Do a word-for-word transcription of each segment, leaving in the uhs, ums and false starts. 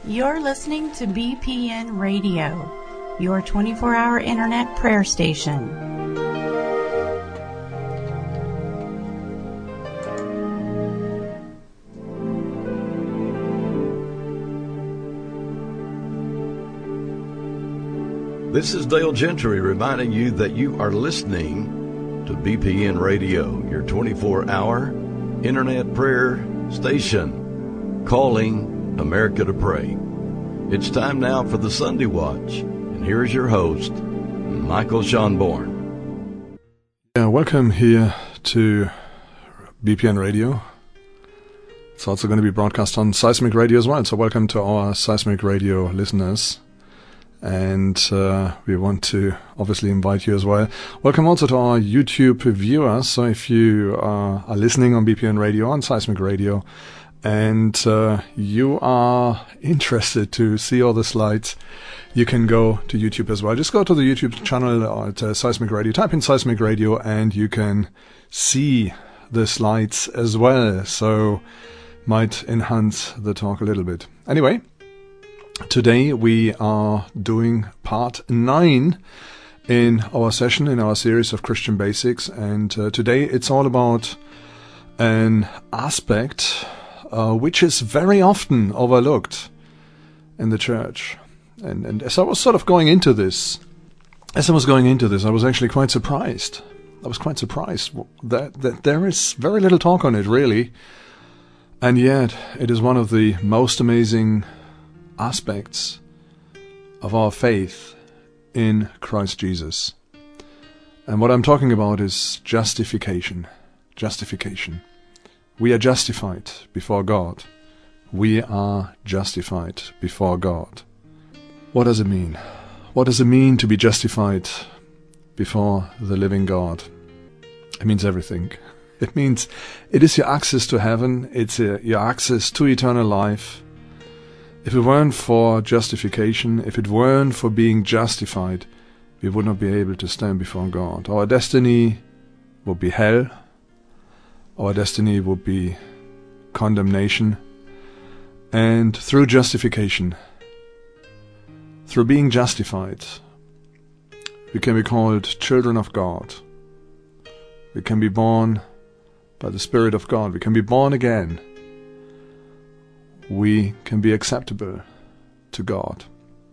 You're listening to B P N Radio, your twenty-four hour internet prayer station. This is Dale Gentry reminding you that you are listening to B P N Radio, your twenty-four hour internet prayer station, calling America to pray. It's time now for the Sunday Watch, and here is your host, Michael Schonborn. Yeah, welcome here to B P N Radio. It's also going to be broadcast on Seismic Radio as well, so welcome to our Seismic Radio listeners. And uh, we want to obviously invite you as well. Welcome also to our YouTube viewers. So if you uh, are listening on B P N Radio, on Seismic Radio, and uh, you are interested to see all the slides, you can go to YouTube as well. Just go to the YouTube channel at uh, Seismic Radio, type in Seismic Radio, and you can see the slides as well. So might enhance the talk a little bit. Anyway, today we are doing part nine in our session, in our series of Christian Basics. And uh, today it's all about an aspect Uh, which is very often overlooked in the church. And, and as I was sort of going into this, as I was going into this, I was actually quite surprised. I was quite surprised that, that there is very little talk on it, really. And yet, it is one of the most amazing aspects of our faith in Christ Jesus. And what I'm talking about is justification. Justification. We are justified before God. We are justified before God. What does it mean? What does it mean to be justified before the living God? It means everything. It means it is your access to heaven. It's uh, your access to eternal life. If it weren't for justification, if it weren't for being justified, we would not be able to stand before God. Our destiny would be hell. Our destiny would be condemnation. And through justification, through being justified, we can be called children of God. We can be born by the Spirit of God. We can be born again. We can be acceptable to God.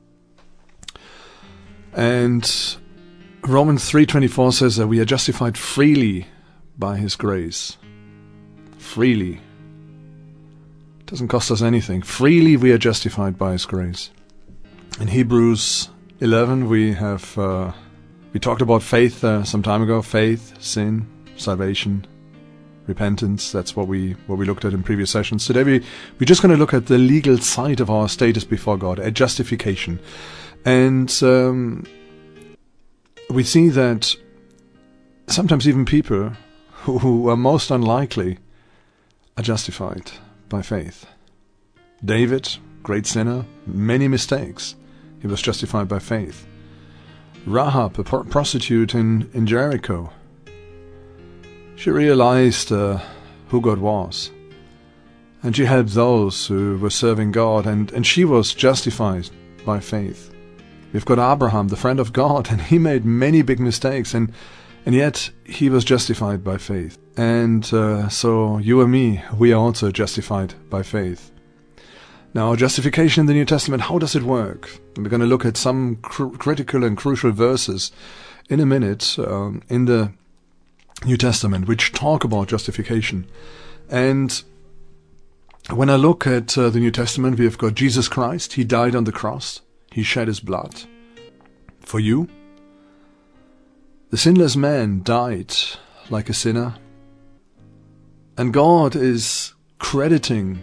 And Romans three twenty-four says that we are justified freely by His grace. Freely. It doesn't cost us anything. Freely we are justified by His grace. In Hebrews eleven we have uh, we talked about faith uh, some time ago. Faith, sin, salvation, repentance. That's what we what we looked at in previous sessions. Today we we're just going to look at the legal side of our status before God, at justification, and um, we see that sometimes even people who, who are most unlikely are justified by faith. David, great sinner, many mistakes. He was justified by faith. Rahab, a pro- prostitute in, in Jericho, she realized uh, who God was. And she helped those who were serving God, and, and she was justified by faith. We've got Abraham, the friend of God, and he made many big mistakes, and And yet, he was justified by faith. And uh, so, you and me, we are also justified by faith. Now, justification in the New Testament, how does it work? We're going to look at some cr- critical and crucial verses in a minute um, in the New Testament, which talk about justification. And when I look at uh, the New Testament, we have got Jesus Christ. He died on the cross. He shed His blood for you. The sinless man died like a sinner, and God is crediting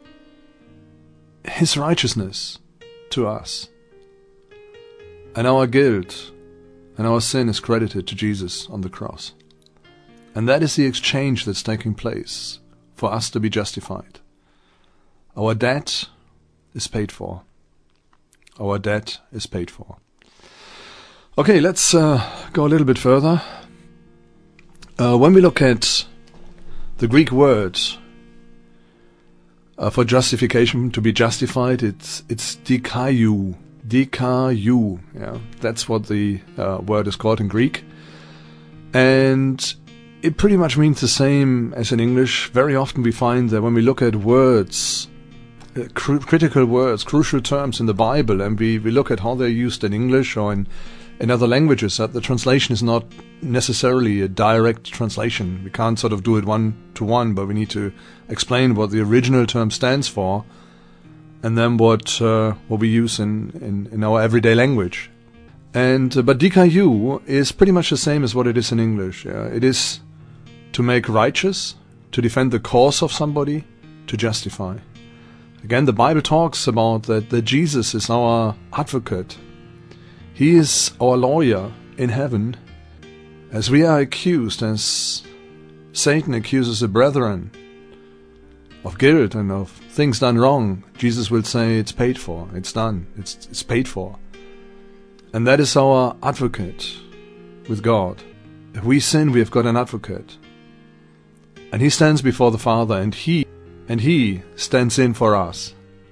His righteousness to us, and our guilt and our sin is credited to Jesus on the cross. And that is the exchange that's taking place for us to be justified. Our debt is paid for. Our debt is paid for. Okay, let's uh, go a little bit further. Uh, when we look at the Greek word Uh, for justification, to be justified, it's it's dikaiou, dikaiou. Yeah, that's what the uh, word is called in Greek, and it pretty much means the same as in English. Very often we find that when we look at words, uh, cr- critical words, crucial terms in the Bible, and we, we look at how they're used in English or in in other languages, that the translation is not necessarily a direct translation. We can't sort of do it one to one, but we need to explain what the original term stands for, and then what uh, what we use in, in, in our everyday language. And uh, but dikaiou is pretty much the same as what it is in English. Yeah? It is to make righteous, to defend the cause of somebody, to justify. Again, the Bible talks about that, that Jesus is our advocate. He is our lawyer in heaven, as we are accused, as Satan accuses the brethren of guilt and of things done wrong. Jesus will say it's paid for, it's done, it's, it's paid for. And that is our advocate with God. If we sin, we have got an advocate. And he stands before the Father, and he, and he stands in for us.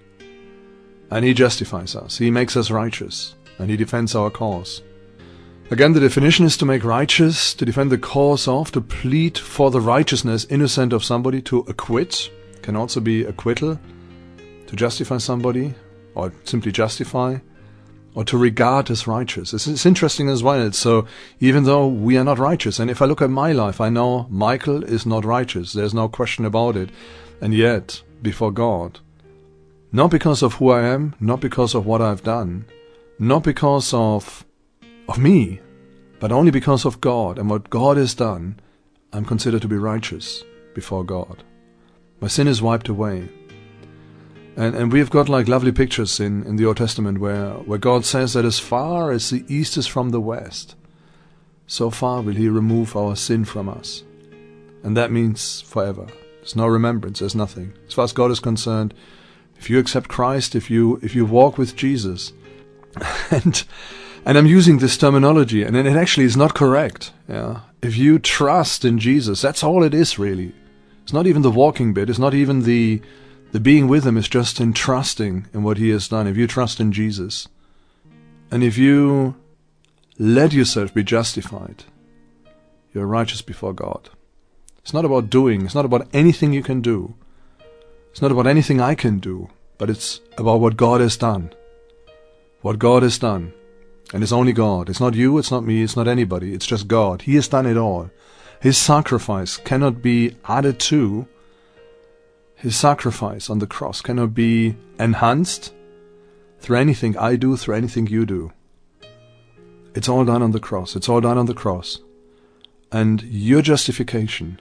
And he justifies us, he makes us righteous. And he defends our cause. Again, the definition is to make righteous, to defend the cause of, to plead for the righteousness, innocent of somebody, to acquit, can also be acquittal, to justify somebody, or simply justify, or to regard as righteous. It's, it's interesting as well. So even though we are not righteous, and if I look at my life, I know Michael is not righteous. There's no question about it. And yet, before God, not because of who I am, not because of what I've done, not because of of me, but only because of God and what God has done, I'm considered to be righteous before God. My sin is wiped away. And and we've got like lovely pictures in, in the Old Testament where, where God says that as far as the east is from the west, so far will he remove our sin from us. And that means forever. There's no remembrance, there's nothing. As far as God is concerned, if you accept Christ, if you if you walk with Jesus, And and I'm using this terminology, and it actually is not correct. Yeah, if you trust in Jesus, that's all it is really. It's not even the walking bit. It's not even the the being with him. It's just in trusting in what he has done. If you trust in Jesus, and if you let yourself be justified, you're righteous before God. It's not about doing. It's not about anything you can do. It's not about anything I can do. But it's about what God has done. What God has done. And it's only God. It's not you, it's not me, it's not anybody. It's just God. He has done it all. His sacrifice cannot be added to. His sacrifice on the cross cannot be enhanced through anything I do, through anything you do. It's all done on the cross. It's all done on the cross. And your justification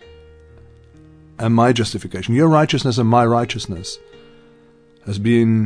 and my justification, your righteousness and my righteousness, has been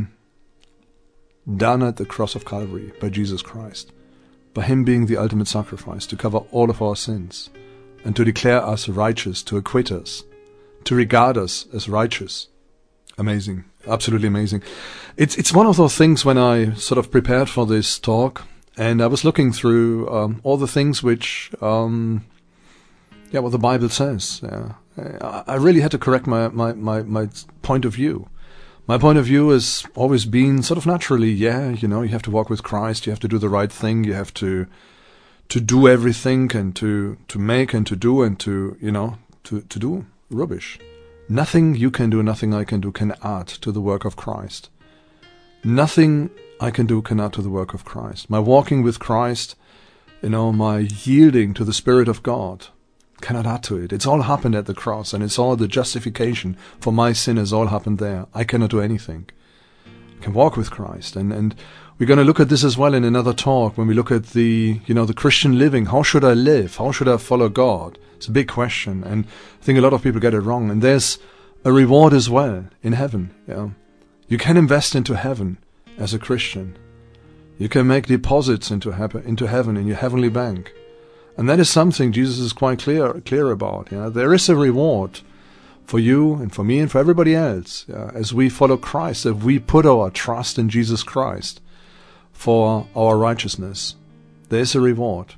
done at the cross of Calvary by Jesus Christ, by him being the ultimate sacrifice to cover all of our sins and to declare us righteous, to acquit us, to regard us as righteous. Amazing. Absolutely amazing. It's it's one of those things when I sort of prepared for this talk, and I was looking through um, all the things which, um, yeah, what the Bible says. Yeah. I really had to correct my, my, my, my point of view. My point of view has always been sort of naturally, yeah, you know, you have to walk with Christ, you have to do the right thing, you have to to do everything and to, to make and to do and to, you know, to, to do rubbish. Nothing you can do, nothing I can do can add to the work of Christ. Nothing I can do can add to the work of Christ. My walking with Christ, you know, my yielding to the Spirit of God, cannot add to it. It's all happened at the cross, and it's all the justification for my sin has all happened there. I cannot do anything. I can walk with Christ, and and we're going to look at this as well in another talk when we look at the you know the Christian living. How should I live? How should I follow God? It's a big question, and I think a lot of people get it wrong. And there's a reward as well in heaven. Yeah, you can invest into heaven as a Christian. You can make deposits into heaven, into heaven in your heavenly bank. And that is something Jesus is quite clear clear about. Yeah? There is a reward for you and for me and for everybody else, yeah? As we follow Christ, if we put our trust in Jesus Christ for our righteousness. There is a reward.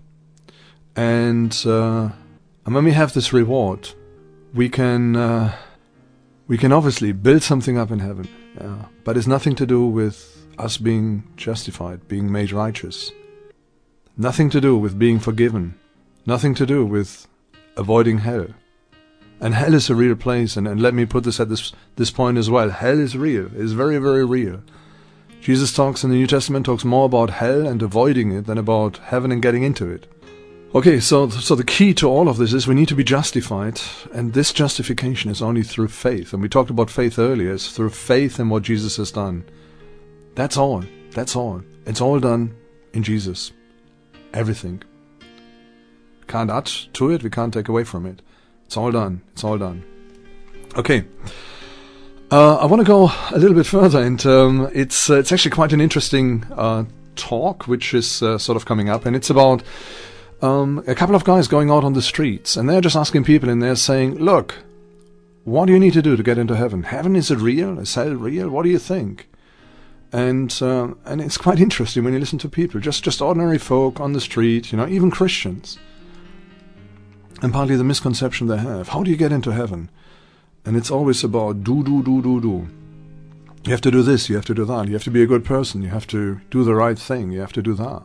And, uh, and when we have this reward, we can uh, We can obviously build something up in heaven, yeah, but it's nothing to do with us being justified, being made righteous. Nothing to do with being forgiven. Nothing to do with avoiding hell. And hell is a real place, and, and let me put this at this this point as well. Hell is real. It's very, very real. Jesus talks in the New Testament, talks more about hell and avoiding it than about heaven and getting into it. Okay, so so the key to all of this is we need to be justified, and this justification is only through faith. And we talked about faith earlier. It's through faith in what Jesus has done. That's all. That's all. It's all done in Jesus. Everything. We can't add to it. We can't take away from it. It's all done. It's all done. Okay. Uh, I want to go a little bit further, and um, it's uh, it's actually quite an interesting uh, talk, which is uh, sort of coming up, and it's about um, a couple of guys going out on the streets, and they're just asking people, and they're saying, "Look, what do you need to do to get into heaven? Heaven, is it real? Is hell real? What do you think?" And uh, and it's quite interesting when you listen to people, just just ordinary folk on the street, you know, even Christians, and partly the misconception they have. How do you get into heaven? And it's always about do, do, do, do, do. You have to do this, you have to do that, you have to be a good person, you have to do the right thing, you have to do that.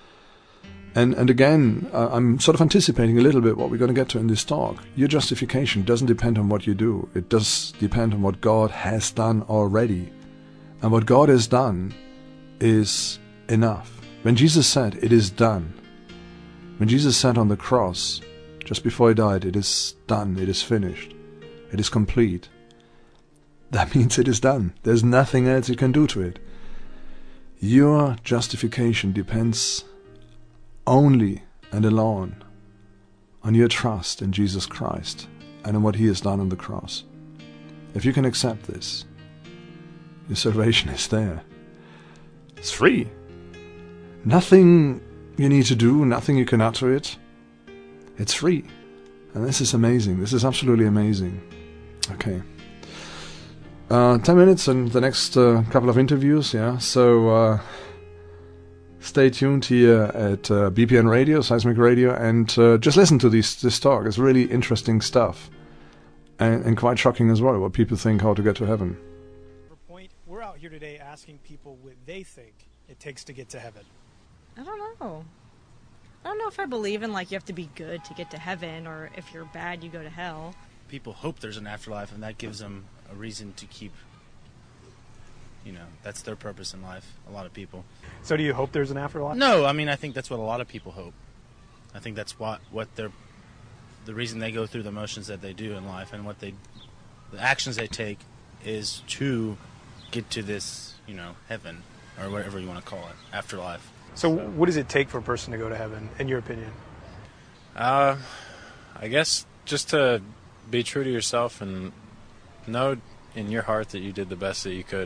And and again, uh, I'm sort of anticipating a little bit what we're going to get to in this talk. Your justification doesn't depend on what you do. It does depend on what God has done already. And what God has done is enough. When Jesus said, "It is done," when Jesus said on the cross, just before he died, "It is done, it is finished, it is complete," that means it is done. There's nothing else you can do to it. Your justification depends only and alone on your trust in Jesus Christ and on what he has done on the cross. If you can accept this, your salvation is there. It's free. Nothing you need to do, nothing you can add to it. It's free. And this is amazing. This is absolutely amazing. Okay. Uh, ten minutes and the next uh, couple of interviews, yeah. So uh, stay tuned here at uh, B P N Radio, Seismic Radio, and uh, just listen to this, this talk. It's really interesting stuff. And, and quite shocking as well, what people think how to get to heaven. Point, we're out here today asking people what they think it takes to get to heaven. I don't know. I don't know if I believe in, like, you have to be good to get to heaven, or if you're bad, you go to hell. People hope there's an afterlife, and that gives them a reason to keep, you know, that's their purpose in life, a lot of people. So do you hope there's an afterlife? No, I mean, I think that's what a lot of people hope. I think that's what, what they're, the reason they go through the motions that they do in life, and what they, the actions they take is to get to this, you know, heaven, or whatever you want to call it, afterlife. So what does it take for a person to go to heaven, in your opinion? Uh, I guess just to be true to yourself and know in your heart that you did the best that you could.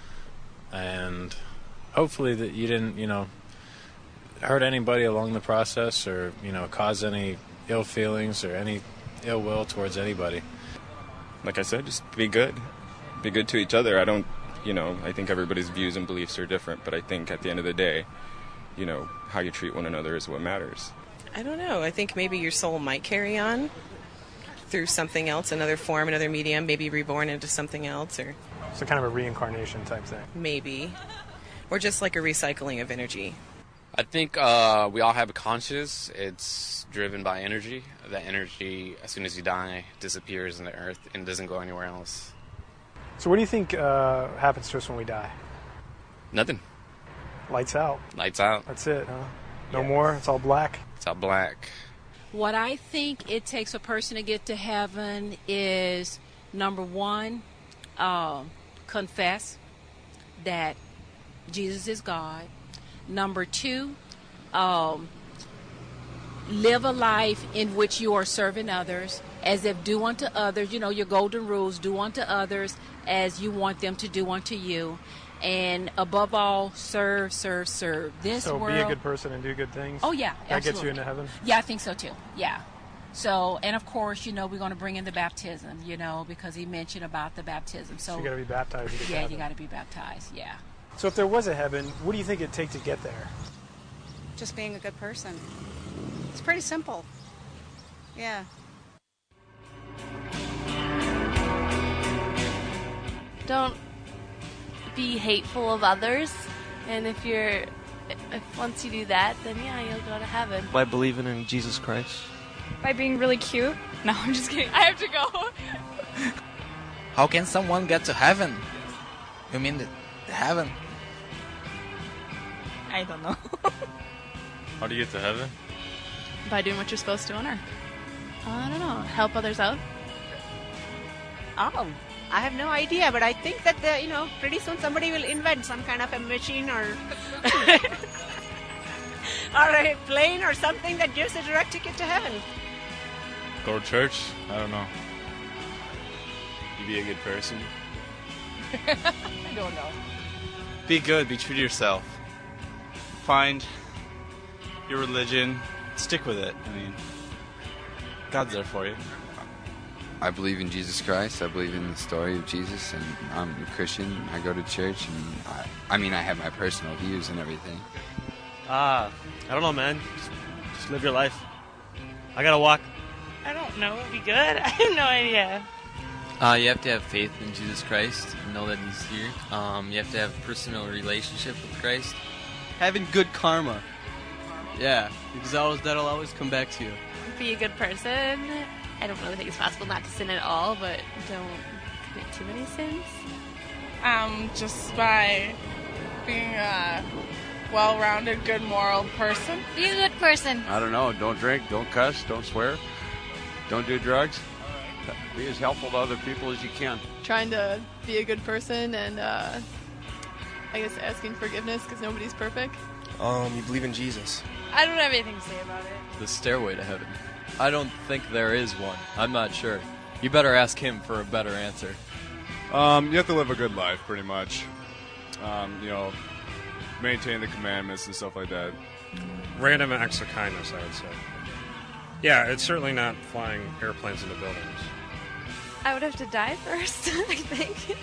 And hopefully that you didn't, you know, hurt anybody along the process, or, you know, cause any ill feelings or any ill will towards anybody. Like I said, just be good. Be good to each other. I don't, you know, I think everybody's views and beliefs are different, but I think at the end of the day, you know, how you treat one another is what matters. I don't know. I think maybe your soul might carry on through something else, another form, another medium, maybe reborn into something else, or so kind of a reincarnation type thing. Maybe. Or just like a recycling of energy. I think uh, we all have a conscious. It's driven by energy. That energy, as soon as you die, disappears in the earth and doesn't go anywhere else. So what do you think uh, happens to us when we die? Nothing. Lights out. Lights out. That's it, huh? No yeah. more? It's all black? It's all black. What I think it takes a person to get to heaven is, number one, uh, confess that Jesus is God. Number two, um, live a life in which you are serving others, as if do unto others, you know, your golden rules, do unto others as you want them to do unto you. And above all, serve, serve, serve. This so world, be a good person and do good things? Oh, yeah, That absolutely. gets you into heaven? Yeah, I think so, too. Yeah. So, and of course, you know, we're going to bring in the baptism, you know, because he mentioned about the baptism. So, so you got to be baptized to get to Yeah, heaven. you got to be baptized, yeah. So if there was a heaven, what do you think it'd take to get there? Just being a good person. It's pretty simple. Yeah. don't be hateful of others. And if you're, if once you do that, then yeah, you'll go to heaven. By believing in Jesus Christ. By being really cute. No, I'm just kidding. I have to go. How can someone get to heaven? You mean the, the heaven? I don't know. How do you get to heaven? By doing what you're supposed to on earth. I don't know. Help others out. Oh, I have no idea, but I think that, the, you know, pretty soon somebody will invent some kind of a machine or or a plane or something that gives a direct ticket to heaven. Go to church? I don't know. You be a good person? I don't know. Be good. Be true to yourself. Find your religion. Stick with it. I mean, God's there for you. I believe in Jesus Christ. I believe in the story of Jesus, and I'm a Christian. I go to church, and I, I mean, I have my personal views and everything. Ah, uh, I don't know, man. Just, just live your life. I gotta walk. I don't know. It'd be good. I have no idea. Uh, you have to have faith in Jesus Christ and know that He's here. Um, you have to have a personal relationship with Christ. Having good karma. Yeah, because that'll, that'll always come back to you. Be a good person. I don't really think it's possible not to sin at all, but don't commit too many sins. Um, just by being a well-rounded, good moral person. Be a good person. I don't know. Don't drink, don't cuss, don't swear, don't do drugs. Be as helpful to other people as you can. Trying to be a good person and, uh, I guess, asking forgiveness because nobody's perfect. Um, you believe in Jesus. I don't have anything to say about it. The stairway to heaven. I don't think there is one. I'm not sure. You better ask him for a better answer. Um, you have to live a good life, pretty much. Um, you know, maintain the commandments and stuff like that. Random acts of kindness, I would say. Yeah, it's certainly not flying airplanes into buildings. I would have to die first, I think.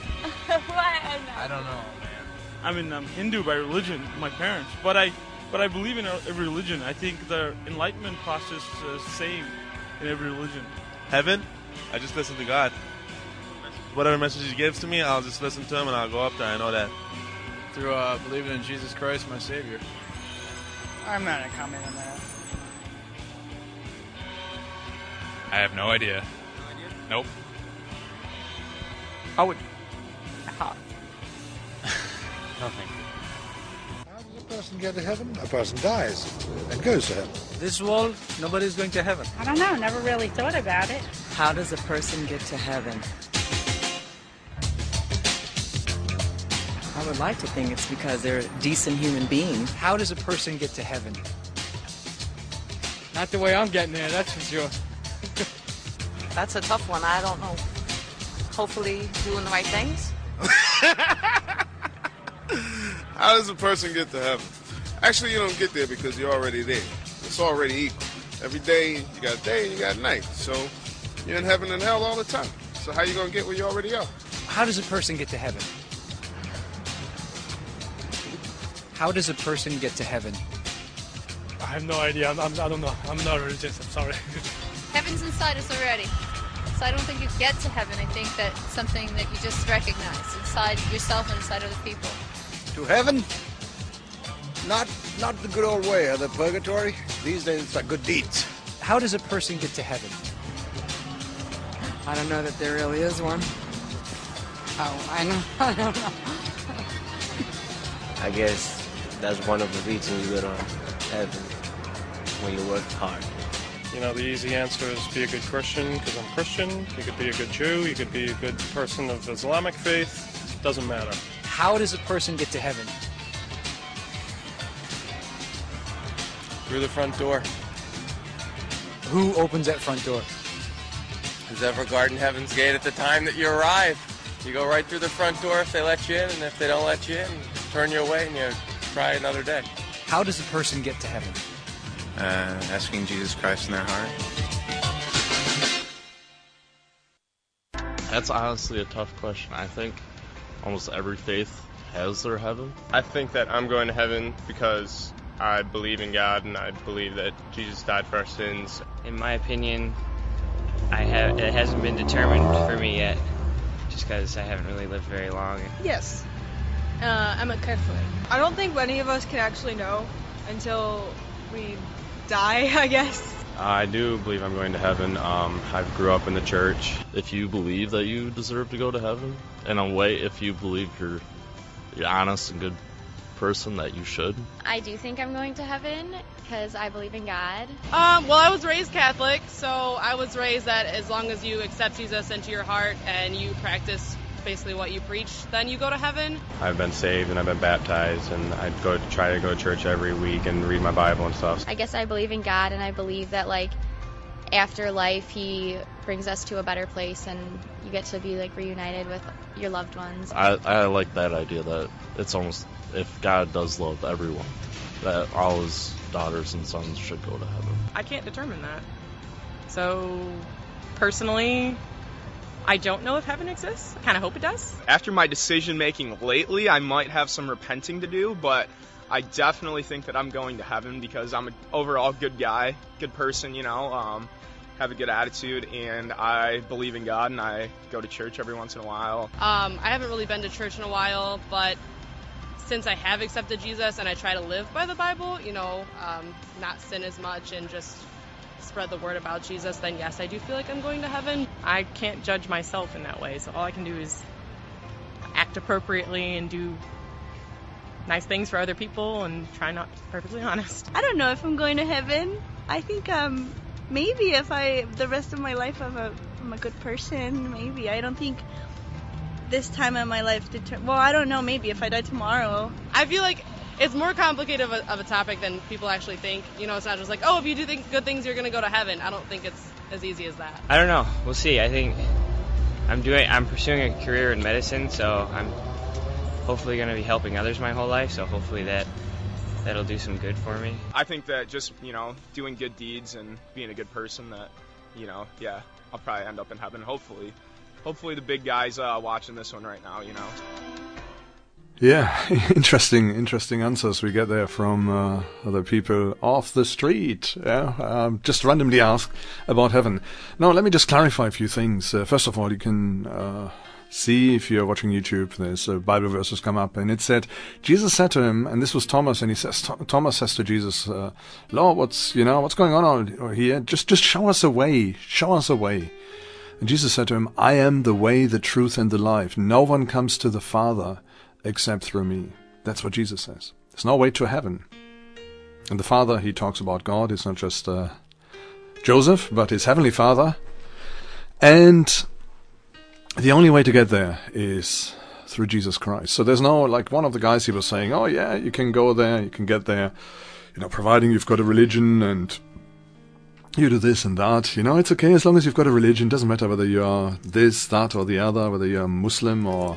I don't know, man. I mean, I'm Hindu by religion, my parents, but I, but I believe in every religion. I think the enlightenment process is the same in every religion. Heaven? I just listen to God. Whatever message He gives to me, I'll just listen to Him and I'll go up there. I know that. Through uh, believing in Jesus Christ, my Savior. I'm not going to comment on that. I have no idea. Nope. I would. How? Nothing. How does a person get to heaven? A person dies and goes to heaven. This world, nobody's going to heaven. I don't know. Never really thought about it. How does a person get to heaven? I would like to think it's because they're a decent human being. How does a person get to heaven? Not the way I'm getting there, that's for sure. That's a tough one. I don't know. Hopefully doing the right things. How does a person get to heaven? Actually, you don't get there because you're already there. It's already equal. Every day, you got day and you got night. So you're in heaven and hell all the time. So how you going to get where you already are? How does a person get to heaven? How does a person get to heaven? I have no idea. I'm, I'm, I don't know. I'm not religious. I'm sorry. Heaven's inside us already. So I don't think you get to heaven. I think that's something that you just recognize inside yourself and inside other people. To heaven? Not not the good old way of the purgatory. These days it's like good deeds. How does a person get to heaven? I don't know that there really is one. Oh, I know. I don't know. I guess that's one of the reasons you go to heaven, when you work hard. You know, the easy answer is be a good Christian, because I'm Christian. You could be a good Jew. You could be a good person of Islamic faith. Doesn't matter. How does a person get to heaven? Through the front door. Who opens that front door? Who's ever guarding heaven's gate at the time that you arrive? You go right through the front door if they let you in, and if they don't let you in, turn you away and you try another day. How does a person get to heaven? Uh, asking Jesus Christ in their heart. That's honestly a tough question. I think almost every faith has their heaven. I think that I'm going to heaven because I believe in God and I believe that Jesus died for our sins. In my opinion, I have it hasn't been determined for me yet. just because I haven't really lived very long. Yes. Uh, I'm a Catholic. I don't think any of us can actually know until we die, I guess. I do believe I'm going to heaven. Um, I grew up in the church. If you believe that you deserve to go to heaven, in a way, if you believe you're, you're honest and good person, that you should. I do think I'm going to heaven because I believe in God. Um, well, I was raised Catholic, so I was raised that as long as you accept Jesus into your heart and you practice basically what you preach, then you go to heaven. I've been saved and I've been baptized, and I go try to go to church every week and read my Bible and stuff. I guess I believe in God, and I believe that like after life He brings us to a better place, and you get to be like reunited with your loved ones. I, I like that idea that it's almost, if God does love everyone, that all His daughters and sons should go to heaven. I can't determine that. So personally, I don't know if heaven exists. I kind of hope it does. After my decision making lately, I might have some repenting to do, but I definitely think that I'm going to heaven because I'm an overall good guy, good person, you know, um, have a good attitude, and I believe in God, and I go to church every once in a while. Um, I haven't really been to church in a while, but since I have accepted Jesus and I try to live by the Bible, you know, um, not sin as much and just spread the word about Jesus, then yes, I do feel like I'm going to heaven. I can't judge myself in that way, so all I can do is act appropriately and do nice things for other people and try not to be perfectly honest. I don't know if I'm going to heaven. I think um maybe if I the rest of my life I'm a I'm a good person, maybe. I don't think this time in my life deter- well, I don't know, maybe if I die tomorrow. I feel like it's more complicated of a, of a topic than people actually think. You know, it's not just like, oh, if you do think good things, you're going to go to heaven. I don't think it's as easy as that. I don't know. We'll see. I think I'm doing. I'm pursuing a career in medicine, so I'm hopefully going to be helping others my whole life. So hopefully that that'll do some good for me. I think that just, you know, doing good deeds and being a good person, that, you know, yeah, I'll probably end up in heaven. Hopefully, hopefully the big guys uh, watching this one right now, you know. Yeah, interesting, interesting answers we get there from uh, other people off the street. Yeah, um, just randomly asked about heaven. Now, let me just clarify a few things. Uh, first of all, you can uh, see if you're watching YouTube, there's uh, Bible verses come up, and it said, Jesus said to him, and this was Thomas, and he says, Thomas says to Jesus, uh, Lord, what's you know what's going on here? Just, just show us a way, show us a way. And Jesus said to him, I am the way, the truth, and the life. No one comes to the Father except through me. That's what Jesus says. There's no way to heaven. And the Father, he talks about God, is not just uh, Joseph, but his heavenly Father. And the only way to get there is through Jesus Christ. So there's no, like one of the guys, he was saying, oh yeah, you can go there, you can get there, you know, providing you've got a religion and you do this and that. You know, it's okay as long as you've got a religion. Doesn't matter whether you are this, that, or the other, whether you're Muslim or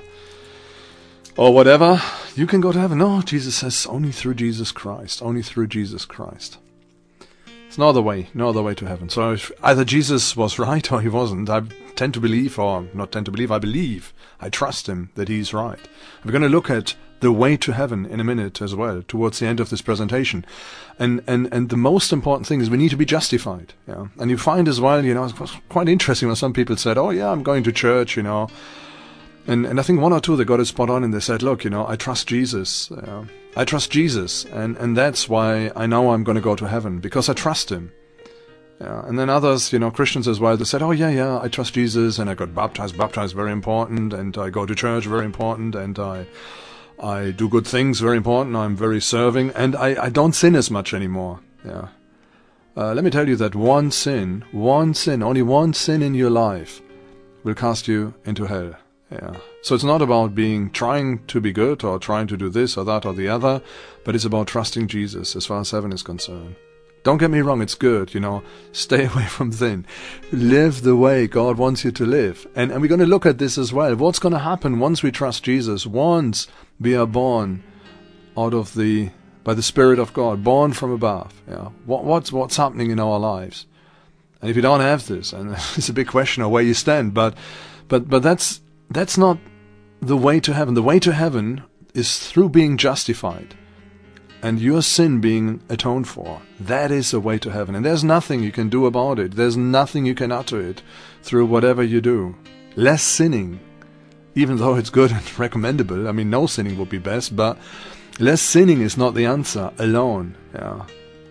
or whatever, you can go to heaven. No, Jesus says only through Jesus Christ. Only through Jesus Christ. There's no other way, no other way to heaven. So if either Jesus was right or he wasn't. I tend to believe, or not tend to believe, I believe, I trust him that he's right. We're going to look at the way to heaven in a minute as well, towards the end of this presentation. And and, and the most important thing is we need to be justified. Yeah? And you find as well, you know, it was quite interesting when some people said, oh yeah, I'm going to church, you know. And and I think one or two, they got it spot on, and they said, look, you know, I trust Jesus. Uh, I trust Jesus, and, and that's why I know I'm going to go to heaven, because I trust him. Yeah. And then others, you know, Christians as well, they said, oh yeah, yeah, I trust Jesus, and I got baptized. Baptized, very important, and I go to church, very important, and I I do good things, very important, I'm very serving, and I, I don't sin as much anymore. Yeah. Uh, let me tell you that one sin, one sin, only one sin in your life will cast you into hell. Yeah. So it's not about being trying to be good or trying to do this or that or the other, but it's about trusting Jesus as far as heaven is concerned. Don't get me wrong, it's good, you know, stay away from sin. Live the way God wants you to live. And, and we're going to look at this as well. What's going to happen once we trust Jesus, once we are born out of the, by the Spirit of God, born from above. Yeah. What, what's, what's happening in our lives? And if you don't have this, and it's a big question of where you stand, but, but, but that's, That's not the way to heaven. The way to heaven is through being justified and your sin being atoned for. That is the way to heaven. And there's nothing you can do about it. There's nothing you can add to it through whatever you do. Less sinning, even though it's good and recommendable. I mean, no sinning would be best, but less sinning is not the answer alone. Yeah.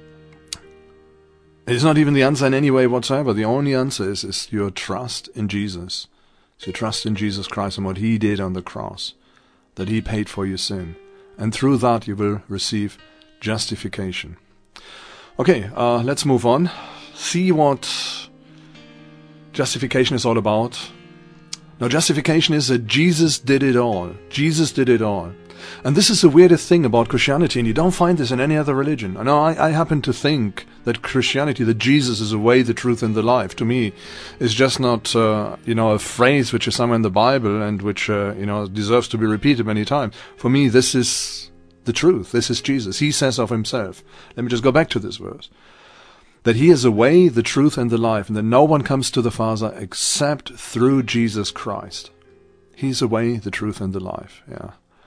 It's not even the answer in any way whatsoever. The only answer is, is your trust in Jesus. It's your trust in Jesus Christ and what He did on the cross, that He paid for your sin. And through that you will receive justification. Okay, uh, let's move on. See what justification is all about. Now, justification is that Jesus did it all. Jesus did it all. And this is the weirdest thing about Christianity, and you don't find this in any other religion. I know I, I happen to think that Christianity, that Jesus is the way, the truth, and the life, to me, is just not, uh, you know, a phrase which is somewhere in the Bible and which, uh, you know, deserves to be repeated many times. For me, this is the truth. This is Jesus. He says of Himself. Let me just go back to this verse. That He is the way, the truth, and the life, and that no one comes to the Father except through Jesus Christ. He's the way, the truth, and the life. Yeah.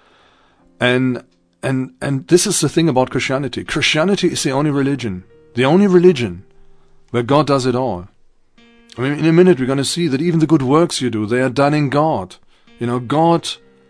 And and and this is the thing about Christianity. Christianity is the only religion, the only religion where God does it all. I mean, in a minute we're going to see that even the good works you do, they are done in God. You know, God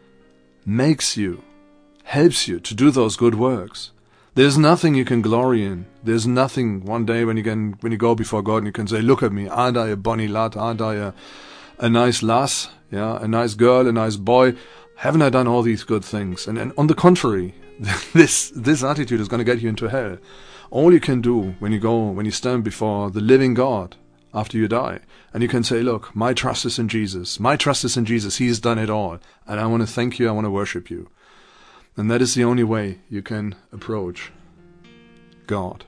makes you, helps you to do those good works. There's nothing you can glory in. There's nothing one day when you can when you go before God and you can say, look at me, aren't I a bonny lad, aren't I a, a nice lass, yeah, a nice girl, a nice boy. Haven't I done all these good things? And, and on the contrary, this this attitude is going to get you into hell. All you can do when you go, when you stand before the living God after you die, and you can say, look, my trust is in Jesus. My trust is in Jesus. He has done it all. And I want to thank you. I want to worship you. And that is the only way you can approach God.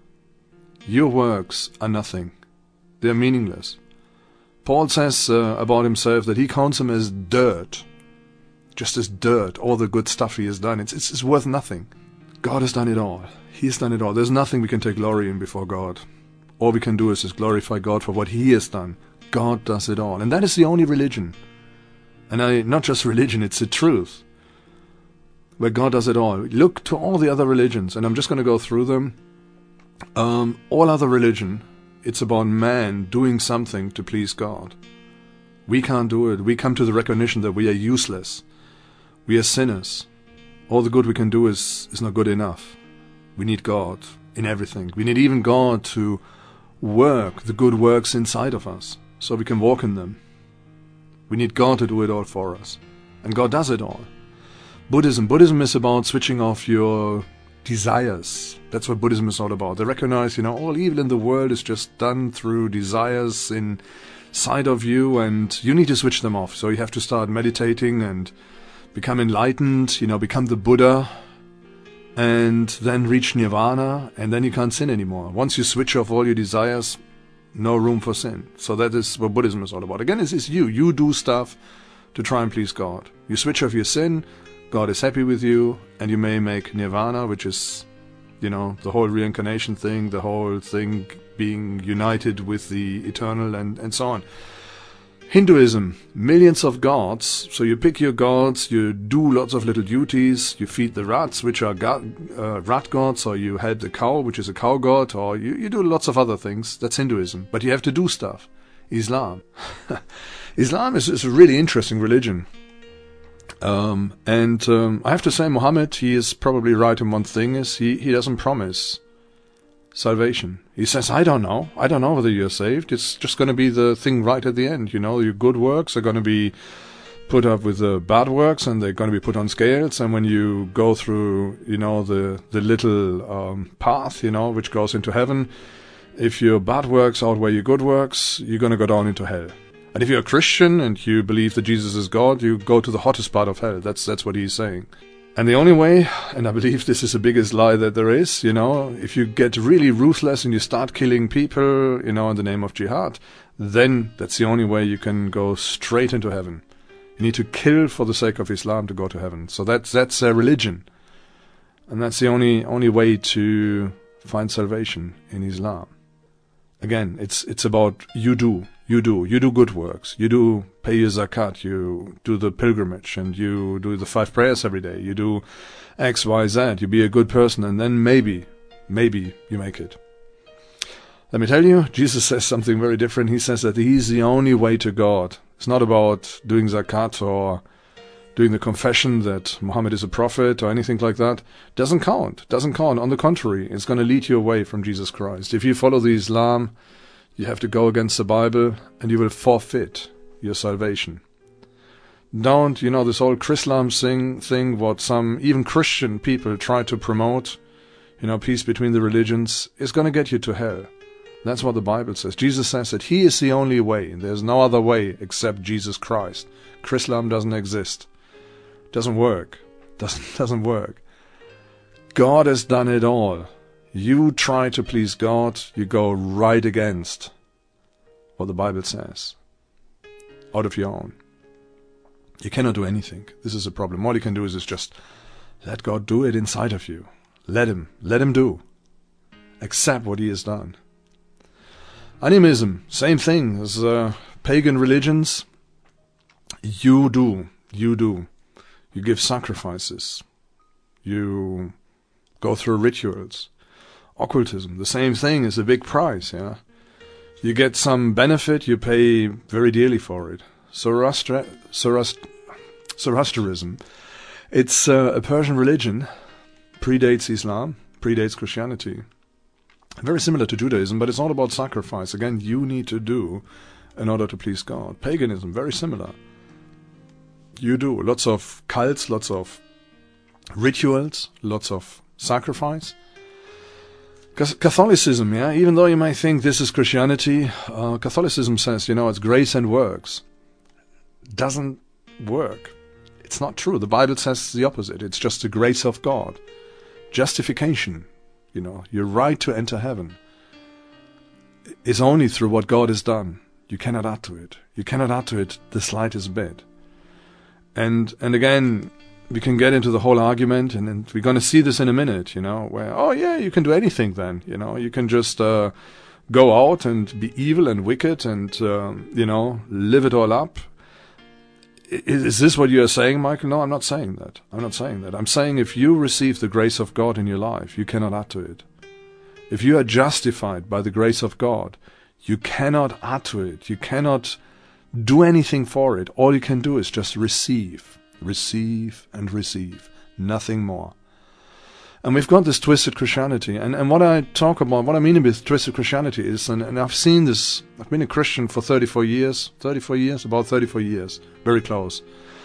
Your works are nothing. They are meaningless. Paul says uh, about himself that he counts them as dirt. Just as dirt, all the good stuff he has done, it's, it's, it's worth nothing. God has done it all. He has done it all. There's nothing we can take glory in before God. All we can do is just glorify God for what He has done. God does it all. And that is the only religion. And I, not just religion, it's the truth. Where God does it all. Look to all the other religions, and I'm just going to go through them. Um, all other religion, it's about man doing something to please God. We can't do it. We come to the recognition that we are useless. We are sinners. All the good we can do is, is not good enough. We need God in everything. We need even God to work the good works inside of us so we can walk in them. We need God to do it all for us. And God does it all. Buddhism. Buddhism is about switching off your desires. That's what Buddhism is all about. They recognize, you know, all evil in the world is just done through desires inside of you, and you need to switch them off. So you have to start meditating and become enlightened, you know, become the Buddha, and then reach nirvana, and then you can't sin anymore. Once you switch off all your desires, no room for sin. So that is what Buddhism is all about. Again, it's, it's you. You do stuff to try and please God. You switch off your sin, God is happy with you, and you may make nirvana, which is, you know, the whole reincarnation thing, the whole thing being united with the eternal, and, and so on. Hinduism, millions of gods. So you pick your gods, you do lots of little duties, you feed the rats, which are god, uh, rat gods, or you help the cow, which is a cow god, or you, you do lots of other things. That's Hinduism. But you have to do stuff. Islam. Islam is, is a really interesting religion. Um, and um, I have to say, Muhammad, he is probably right in one thing, is he, he doesn't promise salvation. He says, I don't know. I don't know whether you're saved. It's just going to be the thing right at the end. You know, your good works are going to be put up with the bad works, and they're going to be put on scales. And when you go through, you know, the, the little um, path, you know, which goes into heaven, if your bad works outweigh your good works, you're going to go down into hell. And if you're a Christian and you believe that Jesus is God, you go to the hottest part of hell. That's that's what he's saying. And the only way, and I believe this is the biggest lie that there is, you know, if you get really ruthless and you start killing people, you know, in the name of jihad, then that's the only way you can go straight into heaven. You need to kill for the sake of Islam to go to heaven. So that's that's a religion. And that's the only only way to find salvation in Islam. Again, it's it's about you do. You do. You do good works. You do pay your zakat. You do the pilgrimage, and you do the five prayers every day. You do X, Y, Z. You be a good person, and then maybe, maybe you make it. Let me tell you, Jesus says something very different. He says that He's the only way to God. It's not about doing zakat or doing the confession that Muhammad is a prophet or anything like that, doesn't count. Doesn't count. On the contrary, it's going to lead you away from Jesus Christ. If you follow the Islam, you have to go against the Bible and you will forfeit your salvation. Don't, you know, this whole Chrislam thing, thing, what some even Christian people try to promote, you know, peace between the religions, is going to get you to hell. That's what the Bible says. Jesus says that He is the only way. There's no other way except Jesus Christ. Chrislam doesn't exist. Doesn't work. Doesn't, doesn't work. God has done it all. You try to please God, you go right against what the Bible says. Out of your own. You cannot do anything. This is a problem. All you can do is, is just let God do it inside of you. Let Him. Let Him do. Accept what He has done. Animism, same thing as uh, pagan religions. You do. You do. You give sacrifices. You go through rituals. Occultism, the same thing, is a big price. Yeah, you get some benefit, you pay very dearly for it. Zoroastra, Zoroast, Zoroastrianism, it's uh, a Persian religion, predates Islam, predates Christianity. Very similar to Judaism, but it's all about sacrifice. Again, you need to do in order to please God. Paganism, very similar. You do. Lots of cults, lots of rituals, lots of sacrifice. Catholicism, yeah, even though you might think this is Christianity, uh, Catholicism says, you know, it's grace and works. Doesn't work. It's not true. The Bible says the opposite. It's just the grace of God. Justification, you know, your right to enter heaven is only through what God has done. You cannot add to it. You cannot add to it the slightest bit. And and again, we can get into the whole argument, and, and we're going to see this in a minute, you know, where, oh yeah, you can do anything then, you know, you can just uh, go out and be evil and wicked and, uh, you know, live it all up. Is, is this what you are saying, Michael? No, I'm not saying that. I'm not saying that. I'm saying if you receive the grace of God in your life, you cannot add to it. If you are justified by the grace of God, you cannot add to it. You cannot do anything for it. All you can do is just receive. Receive and receive. Nothing more. And we've got this twisted Christianity. And, and what I talk about, what I mean with twisted Christianity is, and, and I've seen this, I've been a Christian for thirty-four years, thirty-four years, about thirty-four years, very close.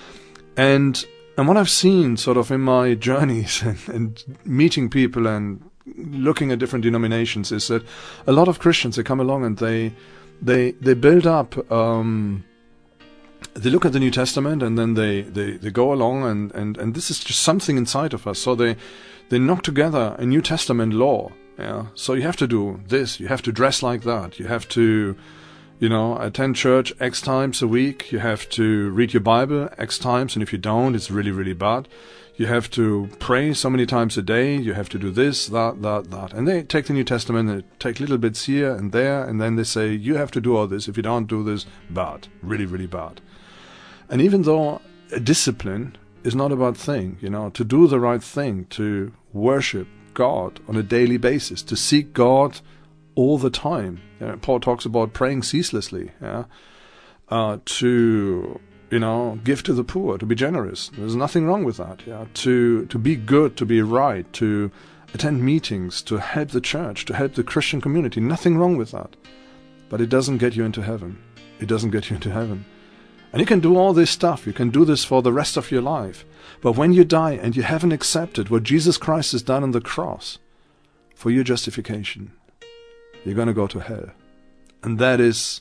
And and what I've seen sort of in my journeys and, and meeting people and looking at different denominations is that a lot of Christians, they come along and they they they build up, um, they look at the New Testament and then they, they, they go along and, and, and this is just something inside of us. So they they knock together a New Testament law. Yeah. So you have to do this, you have to dress like that, you have to, you know, attend church X times a week, you have to read your Bible X times, and if you don't, it's really, really bad. You have to pray so many times a day, you have to do this, that, that, that. And they take the New Testament, and they take little bits here and there, and then they say, you have to do all this, if you don't do this, bad, really, really bad. And even though a discipline is not a bad thing, you know, to do the right thing, to worship God on a daily basis, to seek God all the time. You know, Paul talks about praying ceaselessly, yeah, uh, to, you know, give to the poor, to be generous. There's nothing wrong with that, yeah, to, to be good, to be right, to attend meetings, to help the church, to help the Christian community. Nothing wrong with that. But it doesn't get you into heaven. It doesn't get you into heaven. And you can do all this stuff, you can do this for the rest of your life. But when you die and you haven't accepted what Jesus Christ has done on the cross for your justification, you're going to go to hell. And that is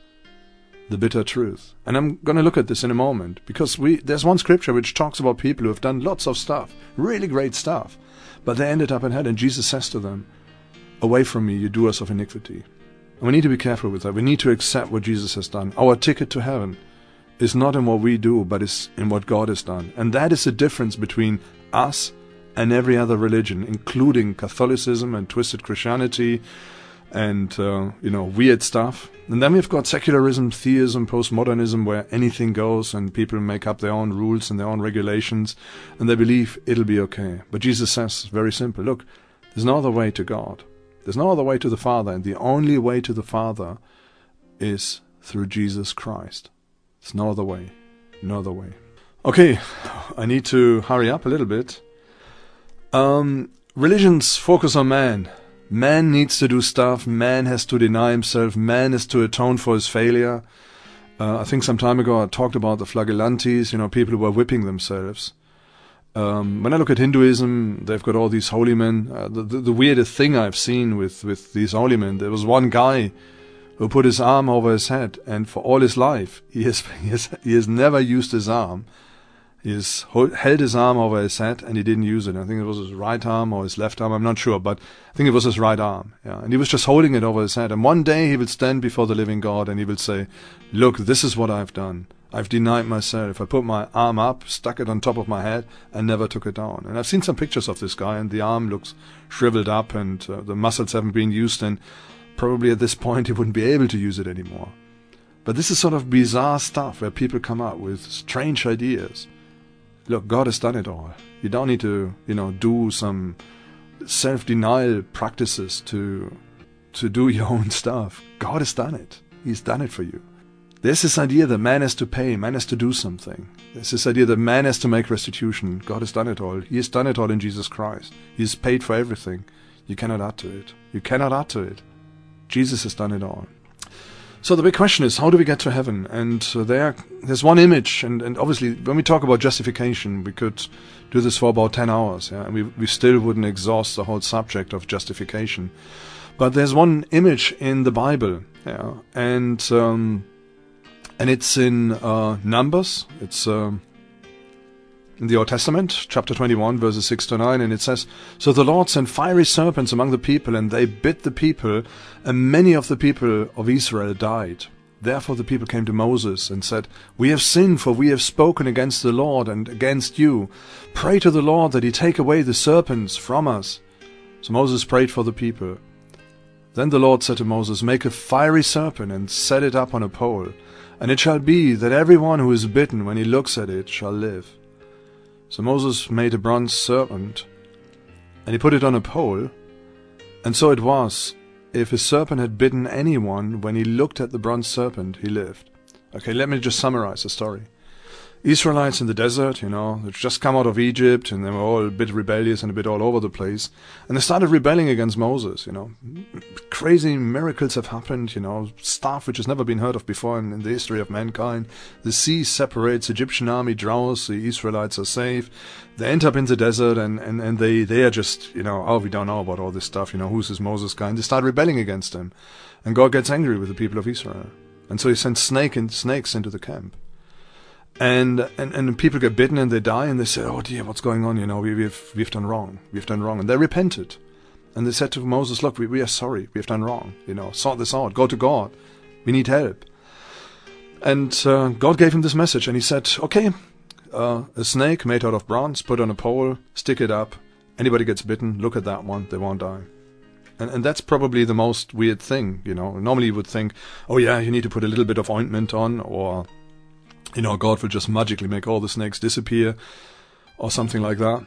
the bitter truth. And I'm going to look at this in a moment, because we there's one scripture which talks about people who have done lots of stuff, really great stuff, but they ended up in hell, and Jesus says to them, away from me, you doers of iniquity. And we need to be careful with that. We need to accept what Jesus has done. Our ticket to heaven is not in what we do, but is in what God has done. And that is the difference between us and every other religion, including Catholicism and twisted Christianity and, uh, you know, weird stuff. And then we've got secularism, theism, postmodernism, where anything goes and people make up their own rules and their own regulations, and they believe it'll be okay. But Jesus says, very simple, look, there's no other way to God. There's no other way to the Father, and the only way to the Father is through Jesus Christ. There's no other way. No other way. Okay, I need to hurry up a little bit. Um, religions focus on man. Man needs to do stuff. Man has to deny himself. Man has to atone for his failure. Uh, I think some time ago I talked about the flagellantes, you know, people who were whipping themselves. Um, when I look at Hinduism, they've got all these holy men. Uh, the, the, the weirdest thing I've seen with, with these holy men, there was one guy who put his arm over his head, and for all his life, he has, he has, he has never used his arm. He has hold, held his arm over his head, and he didn't use it. I think it was his right arm or his left arm, I'm not sure, but I think it was his right arm. Yeah, and he was just holding it over his head. And one day he will stand before the living God, and he will say, look, this is what I've done. I've denied myself. I put my arm up, stuck it on top of my head, and never took it down. And I've seen some pictures of this guy, and the arm looks shriveled up, and uh, the muscles haven't been used, and probably at this point he wouldn't be able to use it anymore. But this is sort of bizarre stuff where people come up with strange ideas. Look, God has done it all. You don't need to, you know, do some self-denial practices to to do your own stuff. God has done it. He's done it for you. There's this idea that man has to pay, man has to do something. There's this idea that man has to make restitution. God has done it all. He has done it all in Jesus Christ. He has paid for everything. You cannot add to it. You cannot add to it. Jesus has done it all. So the big question is, how do we get to heaven? And uh, there, there's one image, and, and obviously when we talk about justification, we could do this for about ten hours, yeah, and we, we still wouldn't exhaust the whole subject of justification. But there's one image in the Bible, yeah, and um, and it's in uh, Numbers. It's um, in the Old Testament, chapter twenty-one, verses six to nine, and it says, so the Lord sent fiery serpents among the people, and they bit the people, and many of the people of Israel died. Therefore the people came to Moses and said, we have sinned, for we have spoken against the Lord and against you. Pray to the Lord that he take away the serpents from us. So Moses prayed for the people. Then the Lord said to Moses, make a fiery serpent and set it up on a pole, and it shall be that everyone who is bitten when he looks at it shall live. So Moses made a bronze serpent, and he put it on a pole, and so it was, if a serpent had bitten anyone, when he looked at the bronze serpent, he lived. Okay, let me just summarize the story. Israelites in the desert, you know, they'd just come out of Egypt, and they were all a bit rebellious and a bit all over the place, and they started rebelling against Moses, you know. Crazy miracles have happened, you know, stuff which has never been heard of before in, in the history of mankind. The sea separates, Egyptian army drowns, the Israelites are safe. They end up in the desert, and, and, and they, they are just, you know, oh, we don't know about all this stuff, you know, who's this Moses guy? And they start rebelling against him. And God gets angry with the people of Israel. And so he sends snake in, snakes into the camp. And, and and people get bitten and they die, and they say, oh dear, what's going on? You know, we, we've we've done wrong. We've done wrong. And they repented. And they said to Moses, look, we, we are sorry. We've done wrong. You know, sort this out. Go to God. We need help. And uh, God gave him this message, and he said, okay, uh, a snake made out of bronze, put on a pole, stick it up. Anybody gets bitten, look at that one. They won't die. And, and that's probably the most weird thing, you know. Normally you would think, oh yeah, you need to put a little bit of ointment on, or you know, God will just magically make all the snakes disappear, or something like that.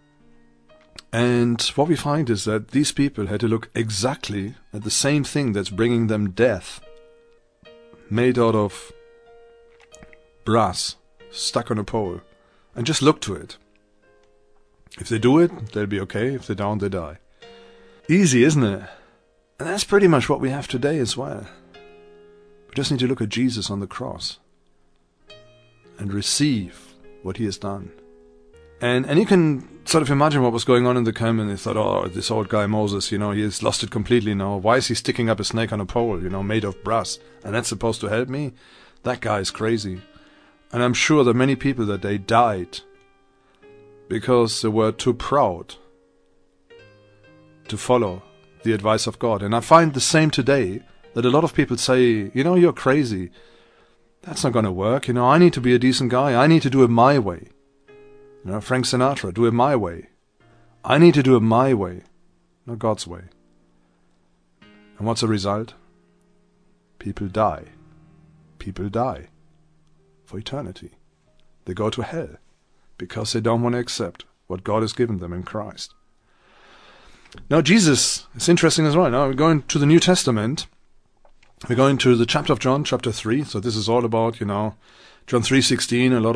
And what we find is that these people had to look exactly at the same thing that's bringing them death, made out of brass, stuck on a pole, and just look to it. If they do it, they'll be okay. If they don't, they die. Easy, isn't it? And that's pretty much what we have today as well. We just need to look at Jesus on the cross and receive what he has done. And and you can sort of imagine what was going on in the camp, and they thought, oh, this old guy Moses, you know, he has lost it completely now. Why is he sticking up a snake on a pole, you know, made of brass? And that's supposed to help me? That guy is crazy. And I'm sure that many people that day died because they were too proud to follow the advice of God. And I find the same today, that a lot of people say, you know, you're crazy. That's not going to work. You know, I need to be a decent guy. I need to do it my way. You know, Frank Sinatra, do it my way. I need to do it my way, not God's way. And what's the result? People die. People die for eternity. They go to hell because they don't want to accept what God has given them in Christ. Now, Jesus, it's interesting as well. Now, we're going to the New Testament. We're going to the chapter of John, chapter three. So this is all about, you know, John three sixteen. A lot of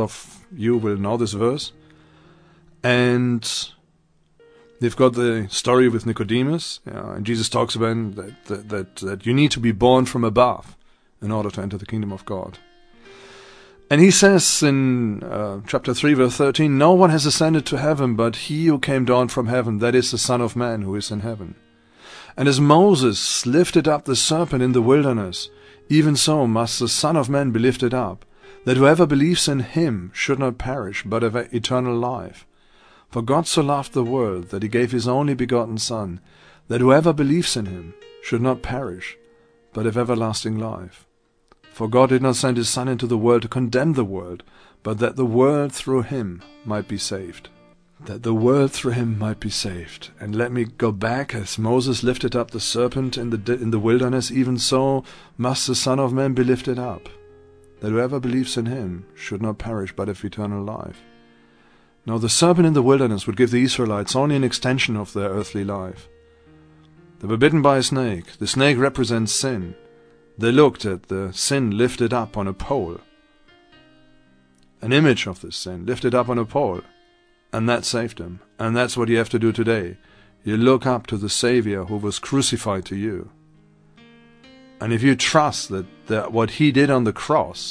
you will know this verse. And they've got the story with Nicodemus, you know, and Jesus talks about that, that, that, that you need to be born from above in order to enter the kingdom of God. And he says in uh, chapter three, verse thirteen, no one has ascended to heaven but he who came down from heaven, that is the Son of Man who is in heaven. And as Moses lifted up the serpent in the wilderness, even so must the Son of Man be lifted up, that whoever believes in him should not perish, but have eternal life. For God so loved the world that he gave his only begotten Son, that whoever believes in him should not perish, but have everlasting life. For God did not send his Son into the world to condemn the world, but that the world through him might be saved. That the world through him might be saved. And let me go back, as Moses lifted up the serpent in the in the wilderness, even so must the Son of Man be lifted up, that whoever believes in him should not perish, but have eternal life. Now the serpent in the wilderness would give the Israelites only an extension of their earthly life. They were bitten by a snake. The snake represents sin. They looked at the sin lifted up on a pole. An image of this sin lifted up on a pole. And that saved them. And that's what you have to do today. You look up to the Savior who was crucified to you. And if you trust that, that what he did on the cross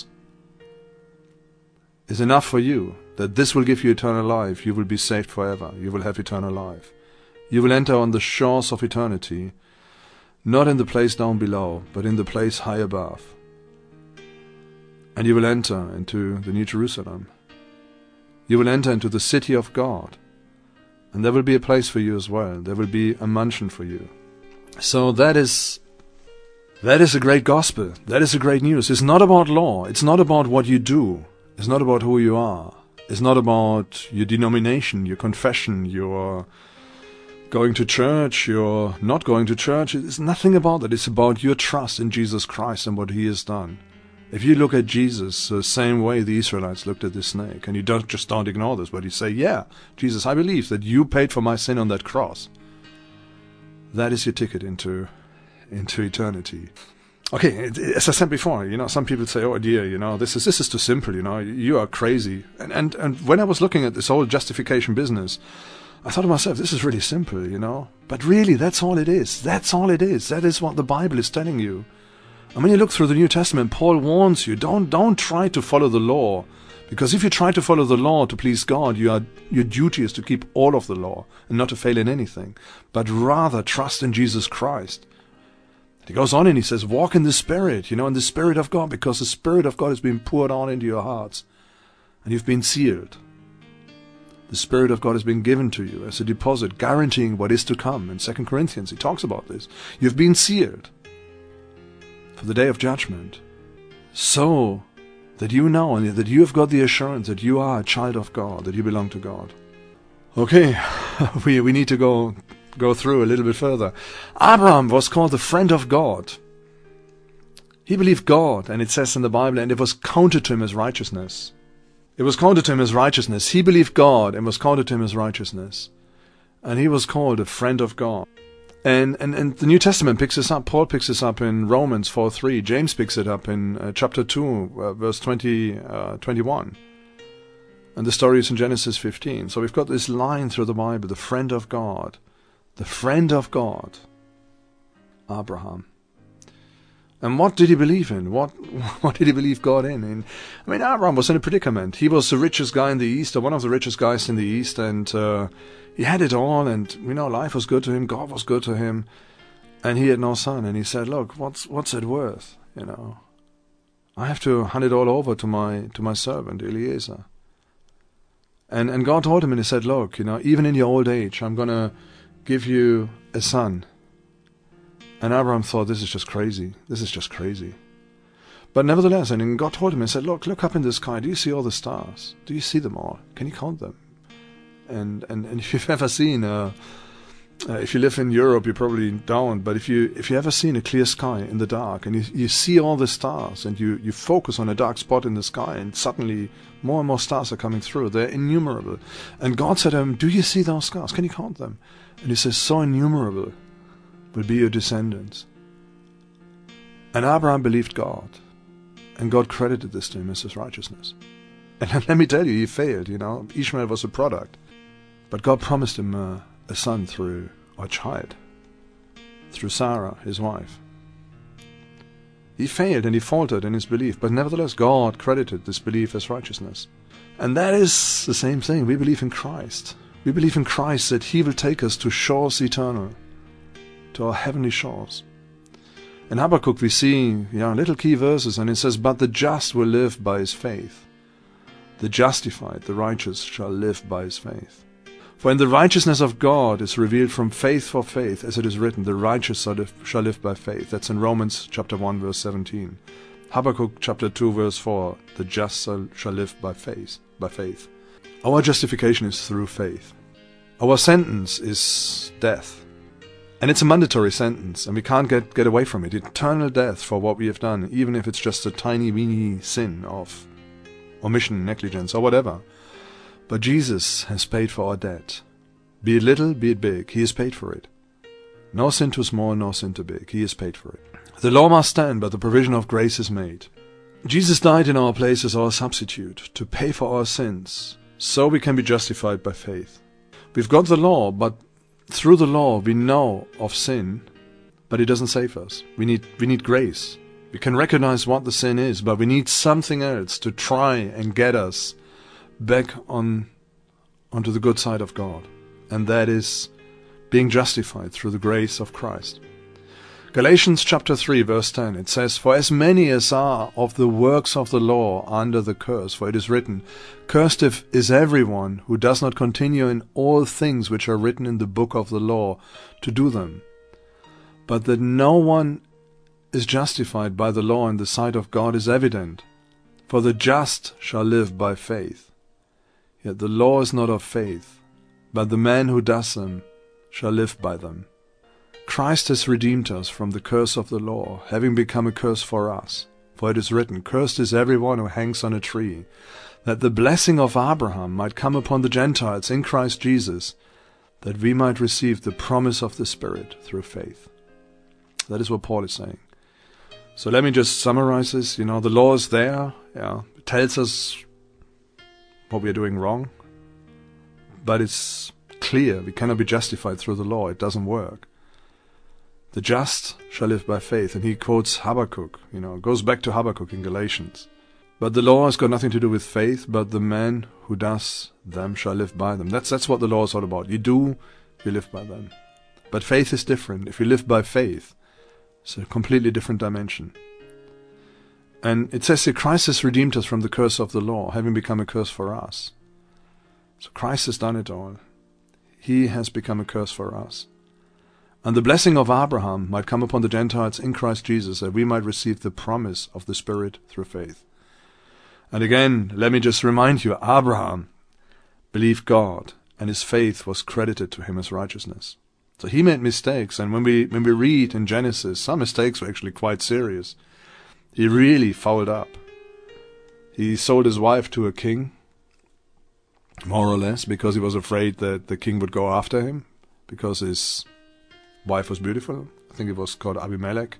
is enough for you, that this will give you eternal life, you will be saved forever. You will have eternal life. You will enter on the shores of eternity, not in the place down below, but in the place high above. And you will enter into the New Jerusalem. You will enter into the city of God. And there will be a place for you as well. There will be a mansion for you. So that is that is a great gospel. That is a great news. It's not about law. It's not about what you do. It's not about who you are. It's not about your denomination, your confession, your going to church, your not going to church. It's nothing about that. It's about your trust in Jesus Christ and what he has done. If you look at Jesus the same way the Israelites looked at the snake, and you don't just don't ignore this, but you say, yeah, Jesus, I believe that you paid for my sin on that cross. That is your ticket into into eternity. Okay, as I said before, you know, some people say, oh dear, you know, this is this is too simple, you know, you are crazy. And, and, and when I was looking at this whole justification business, I thought to myself, this is really simple, you know. But really, that's all it is. That's all it is. That is what the Bible is telling you. And when you look through the New Testament, Paul warns you, don't don't try to follow the law. Because if you try to follow the law to please God, you are, your duty is to keep all of the law and not to fail in anything. But rather trust in Jesus Christ. He goes on and he says, walk in the Spirit, you know, in the Spirit of God, because the Spirit of God has been poured out into your hearts. And you've been sealed. The Spirit of God has been given to you as a deposit, guaranteeing what is to come. In Second Corinthians, he talks about this. You've been sealed for the day of judgment, so that you know and that you have got the assurance that you are a child of God, that you belong to God. Okay, we we need to go go through a little bit further. Abraham was called the friend of God. He believed God, and it says in the Bible, and it was counted to him as righteousness. It was counted to him as righteousness. He believed God and was counted to him as righteousness. And he was called a friend of God. And, and, and the New Testament picks this up. Paul picks this up in Romans four three. James picks it up in uh, chapter two, uh, verse twenty, uh, twenty-one. And the story is in Genesis fifteen. So we've got this line through the Bible, the friend of God. The friend of God, Abraham. And what did he believe in? What what did he believe God in? in? I mean, Abraham was in a predicament. He was the richest guy in the East, or one of the richest guys in the East, and uh, he had it all, and, you know, life was good to him, God was good to him, and he had no son. And he said, look, what's what's it worth? You know, I have to hand it all over to my to my servant, Eliezer. And, and God told him, and he said, look, you know, even in your old age, I'm going to give you a son. And Abraham thought, this is just crazy. This is just crazy. But nevertheless, and God told him and said, look, look up in the sky. Do you see all the stars? Do you see them all? Can you count them? And and, and if you've ever seen, uh, uh, if you live in Europe, you probably don't. But if you if you ever seen a clear sky in the dark, and you, you see all the stars, and you, you focus on a dark spot in the sky, and suddenly more and more stars are coming through. They're innumerable. And God said to him, do you see those stars? Can you count them? And he says, so innumerable will be your descendants. And Abraham believed God, and God credited this to him as his righteousness. And let me tell you, he failed, you know. Ishmael was a product. But God promised him a, a son through, or a child, through Sarah, his wife. He failed and he faltered in his belief, but nevertheless God credited this belief as righteousness. And that is the same thing. We believe in Christ. We believe in Christ that he will take us to shores eternal, to our heavenly shores. In Habakkuk we see you know, little key verses, and it says, "But the just will live by his faith. The justified, the righteous, shall live by his faith. For in the righteousness of God is revealed from faith for faith, as it is written, the righteous shall live, shall live by faith." That's in Romans chapter one, verse seventeen. Habakkuk chapter two, verse four, "The just shall, shall live by faith, by faith." Our justification is through faith. Our sentence is death. And it's a mandatory sentence, and we can't get, get away from it. Eternal death for what we have done, even if it's just a tiny, weeny sin of omission, negligence, or whatever. But Jesus has paid for our debt. Be it little, be it big, he has paid for it. No sin too small, no sin too big, he has paid for it. The law must stand, but the provision of grace is made. Jesus died in our place as our substitute, to pay for our sins, so we can be justified by faith. We've got the law, but through the law we know of sin, but it doesn't save us. We need, we need grace. We can recognize what the sin is, but we need something else to try and get us back on onto the good side of God. And that is being justified through the grace of Christ. Galatians chapter three, verse ten, it says, "For as many as are of the works of the law are under the curse, for it is written, Cursed is everyone who does not continue in all things which are written in the book of the law to do them. But that no one is justified by the law in the sight of God is evident, for the just shall live by faith. Yet the law is not of faith, but the man who does them shall live by them." Christ has redeemed us from the curse of the law, having become a curse for us. For it is written, "Cursed is everyone who hangs on a tree, that the blessing of Abraham might come upon the Gentiles in Christ Jesus, that we might receive the promise of the Spirit through faith." That is what Paul is saying. So let me just summarize this. You know, the law is there. Yeah, it tells us what we are doing wrong. But it's clear we cannot be justified through the law. It doesn't work. The just shall live by faith. And he quotes Habakkuk. You know, goes back to Habakkuk in Galatians. But the law has got nothing to do with faith, but the man who does them shall live by them. That's that's what the law is all about. You do, you live by them. But faith is different. If you live by faith, it's a completely different dimension. And it says here, Christ has redeemed us from the curse of the law, having become a curse for us. So Christ has done it all. He has become a curse for us. And the blessing of Abraham might come upon the Gentiles in Christ Jesus, that we might receive the promise of the Spirit through faith. And again, let me just remind you, Abraham believed God, and his faith was credited to him as righteousness. So he made mistakes, and when we when we read in Genesis, some mistakes were actually quite serious. He really fouled up. He sold his wife to a king, more or less, because he was afraid that the king would go after him, because his wife was beautiful. I think it was called Abimelech.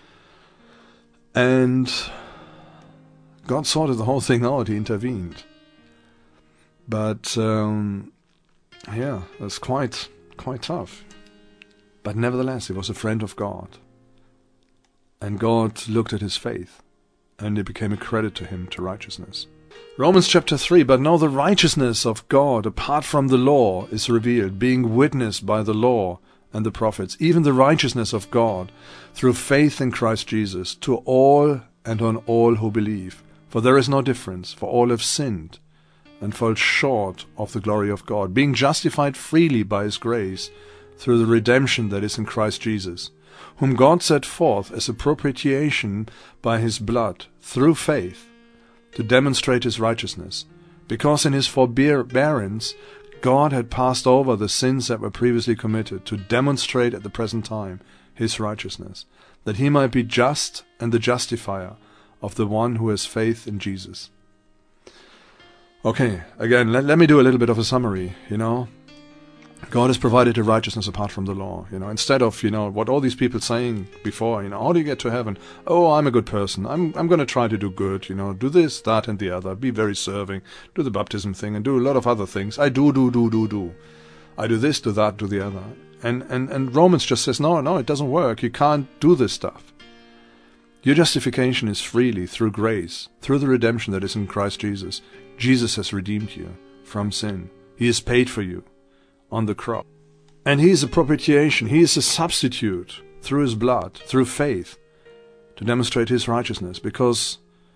And God sorted the whole thing out. He intervened. But, um, yeah, that's quite, quite tough. But nevertheless, he was a friend of God. And God looked at his faith, and it became a credit to him to righteousness. Romans chapter three, "But now the righteousness of God apart from the law is revealed, being witnessed by the law and the prophets, even the righteousness of God through faith in Christ Jesus, to all and on all who believe. For there is no difference, for all have sinned and fall short of the glory of God, being justified freely by his grace through the redemption that is in Christ Jesus, whom God set forth as a propitiation by his blood, through faith, to demonstrate his righteousness, because in his forbearance God had passed over the sins that were previously committed, to demonstrate at the present time his righteousness, that he might be just and the justifier of the one who has faith in Jesus." Okay, again, let, let me do a little bit of a summary, you know. God has provided a righteousness apart from the law. You know, instead of, you know, what all these people saying before, you know, how do you get to heaven? Oh, I'm a good person. I'm I'm going to try to do good, you know, do this, that, and the other. Be very serving. Do the baptism thing and do a lot of other things. I do, do, do, do, do. I do this, do that, do the other. And, and, and Romans just says, no, no, it doesn't work. You can't do this stuff. Your justification is freely through grace, through the redemption that is in Christ Jesus. Jesus has redeemed you from sin. He has paid for you on the cross. And He is a propitiation. He is a substitute through His blood, through faith, to demonstrate His righteousness, because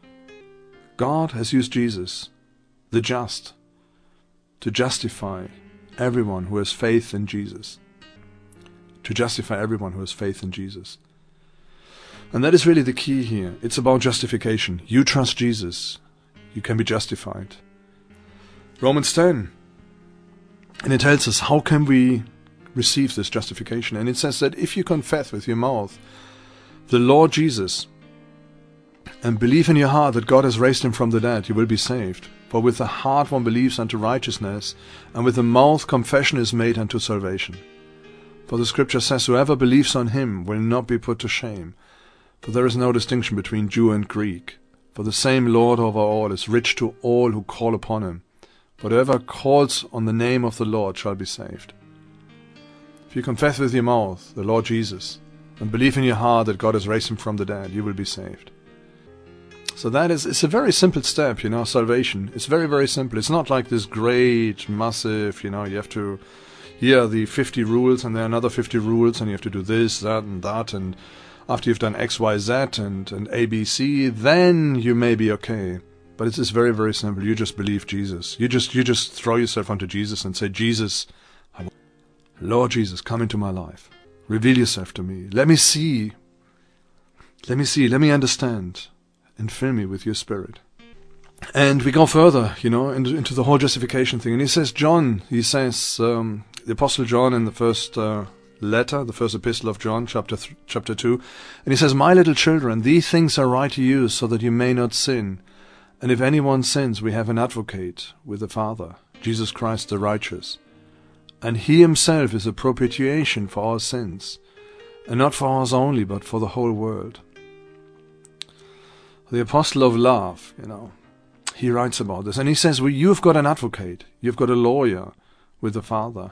God has used Jesus, the just, to justify everyone who has faith in Jesus. To justify everyone who has faith in Jesus. And that is really the key here. It's about justification. You trust Jesus, you can be justified. Romans ten. And it tells us, how can we receive this justification? And it says that if you confess with your mouth the Lord Jesus and believe in your heart that God has raised Him from the dead, you will be saved. For with the heart one believes unto righteousness, and with the mouth confession is made unto salvation. For the Scripture says, whoever believes on Him will not be put to shame. For there is no distinction between Jew and Greek. For the same Lord over all is rich to all who call upon Him. For whoever calls on the name of the Lord shall be saved. If you confess with your mouth the Lord Jesus, and believe in your heart that God has raised Him from the dead, you will be saved. So that is, it's a very simple step, you know, salvation. It's very, very simple. It's not like this great, massive, you know, you have to, here are the fifty rules, and there are another fifty rules, and you have to do this, that, and that, and after you've done X, Y, Z, and, and A, B, C, then you may be okay. But it is very, very simple. You just believe Jesus. You just you just throw yourself onto Jesus and say, Jesus, I want, Lord Jesus, come into my life. Reveal yourself to me. Let me see. Let me see. Let me understand. And fill me with your Spirit. And we go further, you know, into, into the whole justification thing. And he says, John, he says, um, the Apostle John in the first uh, letter, the first epistle of John, chapter th- chapter two, and he says, my little children, these things I write to you so that you may not sin. And if anyone sins, we have an advocate with the Father, Jesus Christ the righteous. And He Himself is a propitiation for our sins, and not for ours only, but for the whole world. The Apostle of Love, you know, he writes about this, and he says, well, you've got an advocate, you've got a lawyer with the Father.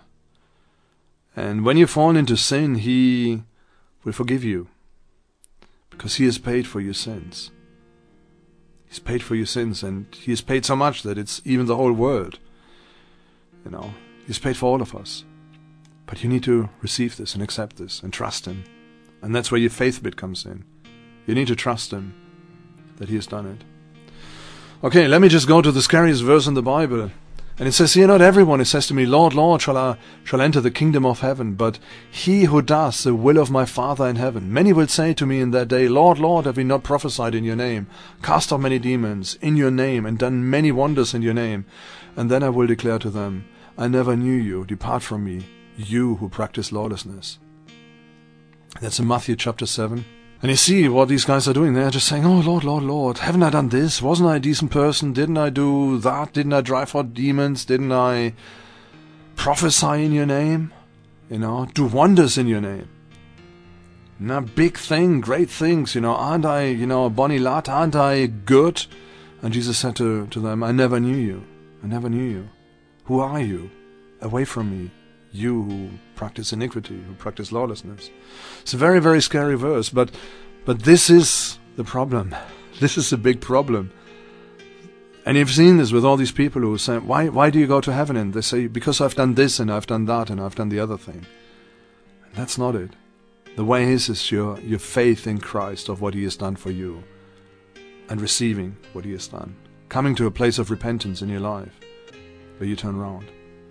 And when you fall into sin, He will forgive you, because He has paid for your sins. He's paid for your sins, and He has paid so much that it's even the whole world. You know, He's paid for all of us. But you need to receive this and accept this and trust Him. And that's where your faith bit comes in. You need to trust Him that He has done it. Okay, let me just go to the scariest verse in the Bible. And it says here, not everyone who says to me, Lord, Lord, shall I shall enter the kingdom of heaven, but he who does the will of my Father in heaven. Many will say to me in that day, Lord, Lord, have we not prophesied in your name, cast out many demons in your name, and done many wonders in your name? And then I will declare to them, I never knew you, depart from me, you who practice lawlessness. That's in Matthew chapter seven. And you see what these guys are doing. They're just saying, oh, Lord, Lord, Lord, haven't I done this? Wasn't I a decent person? Didn't I do that? Didn't I drive out demons? Didn't I prophesy in your name? You know, do wonders in your name? Now, big thing, great things, you know, aren't I, you know, a bonny lad? Aren't I good? And Jesus said to, to them, I never knew you. I never knew you. Who are you? Away from me. You who practice iniquity, who practice lawlessness. It's a very, very scary verse, but but this is the problem. This is a big problem. And you've seen this with all these people who say, why why do you go to heaven? And they say, because I've done this and I've done that and I've done the other thing. And that's not it. The way is, is your, your faith in Christ of what He has done for you and receiving what He has done. Coming to a place of repentance in your life where you turn around.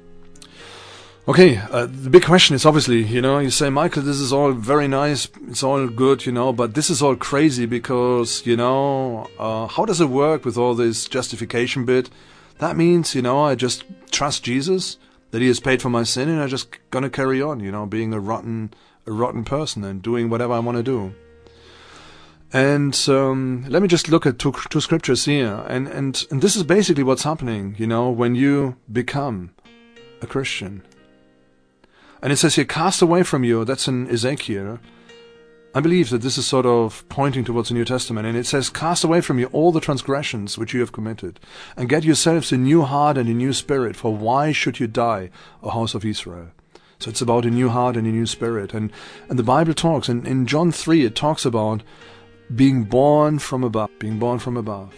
Okay, uh, the big question is obviously, you know, you say, Michael, this is all very nice, it's all good, you know, but this is all crazy because, you know, uh, how does it work with all this justification bit? That means, you know, I just trust Jesus, that He has paid for my sin, and I'm just gonna carry on, you know, being a rotten, a rotten person and doing whatever I want to do. And um, let me just look at two, two scriptures here, and, and, and this is basically what's happening, you know, when you become a Christian. And it says here, cast away from you, that's in Ezekiel. I believe that this is sort of pointing towards the New Testament, and it says, cast away from you all the transgressions which you have committed, and get yourselves a new heart and a new spirit, for why should you die, O house of Israel? So it's about a new heart and a new spirit. And, and the Bible talks, and in John three it talks about being born from above, being born from above,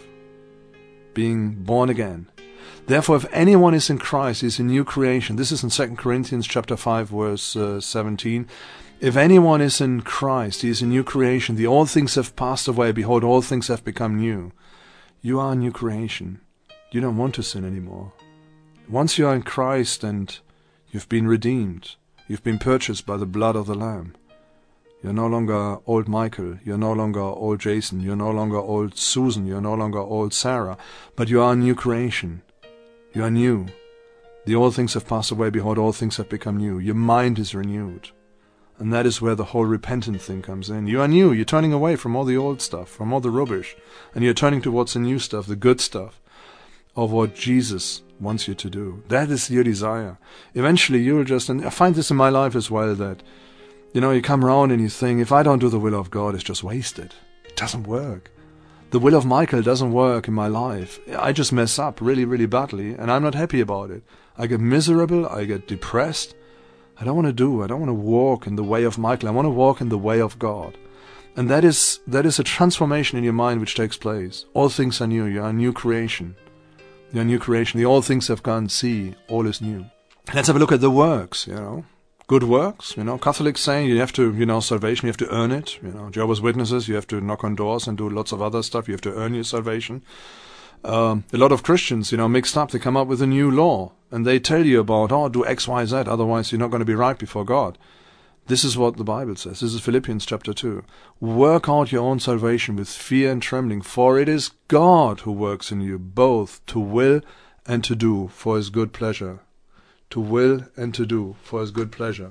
being born again. Therefore, if anyone is in Christ, he is a new creation. This is in Second Corinthians chapter five, verse uh, seventeen. If anyone is in Christ, he is a new creation. The old things have passed away. Behold, all things have become new. You are a new creation. You don't want to sin anymore. Once you are in Christ and you've been redeemed, you've been purchased by the blood of the Lamb. You're no longer old Michael. You're no longer old Jason. You're no longer old Susan. You're no longer old Sarah. But you are a new creation. You are new. The old things have passed away. Behold, all things have become new. Your mind is renewed. And that is where the whole repentant thing comes in. You are new. You're turning away from all the old stuff, from all the rubbish. And you're turning towards the new stuff, the good stuff of what Jesus wants you to do. That is your desire. Eventually you will just, and I find this in my life as well, that, you know, you come around and you think, if I don't do the will of God, it's just wasted. It doesn't work. The will of Michael doesn't work in my life. I just mess up really, really badly, and I'm not happy about it. I get miserable, I get depressed. I don't want to do, I don't want to walk in the way of Michael. I want to walk in the way of God. And that is that is a transformation in your mind which takes place. All things are new. You are a new creation. You're a new creation. The old things have gone. See, all is new. Let's have a look at the works, you know. Good works, you know. Catholics say you have to, you know, salvation, you have to earn it. You know, Jehovah's Witnesses, you have to knock on doors and do lots of other stuff. You have to earn your salvation. Um, a lot of Christians, you know, mixed up, they come up with a new law. And they tell you about, oh, do X, Y, Z, otherwise you're not going to be right before God. This is what the Bible says. This is Philippians chapter two. Work out your own salvation with fear and trembling, for it is God who works in you, both to will and to do for his good pleasure. To will and to do for his good pleasure.